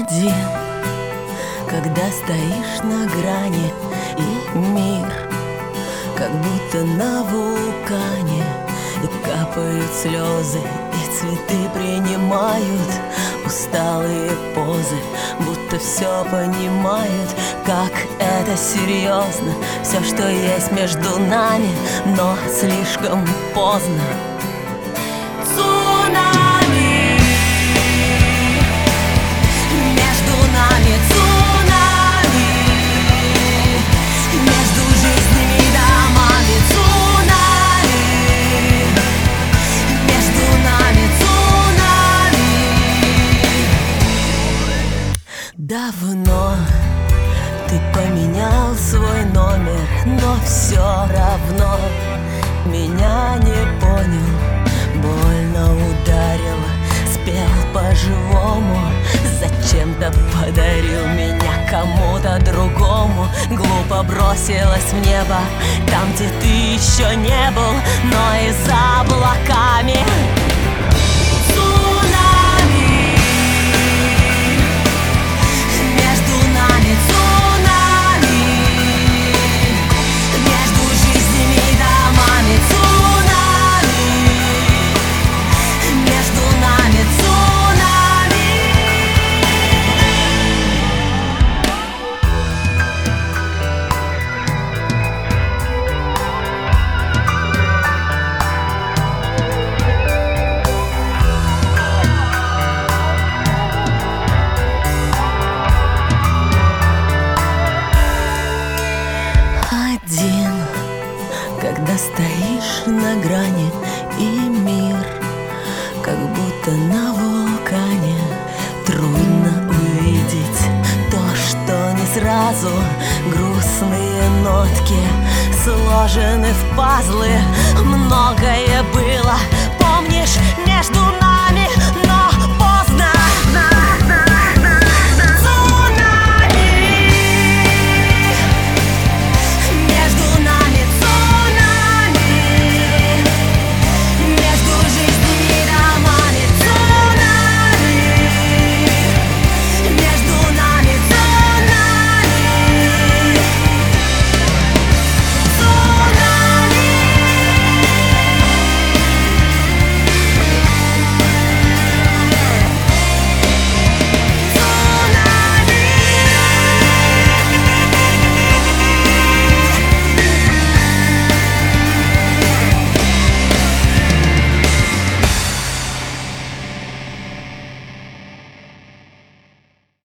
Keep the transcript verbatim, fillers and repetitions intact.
Один, когда стоишь на грани, и мир как будто на вулкане, и капают слезы, и цветы принимают усталые позы, будто все понимают, как это серьезно, все, что есть между нами, но слишком поздно. Цунами между нами, цунами между жизнями и домами, цунами между нами, цунами. Давно ты поменял свой номер, но все равно меня не понял. Больно ударил, спел по-живому, зачем-то подарил меня кому-то другому. Глупо бросилась в небо, там, где ты еще не был, но и за облаками. Один, когда стоишь на грани, и мир как будто на вулкане. Трудно увидеть то, что не сразу. Грустные нотки сложены в пазлы. Многое было, помнишь, между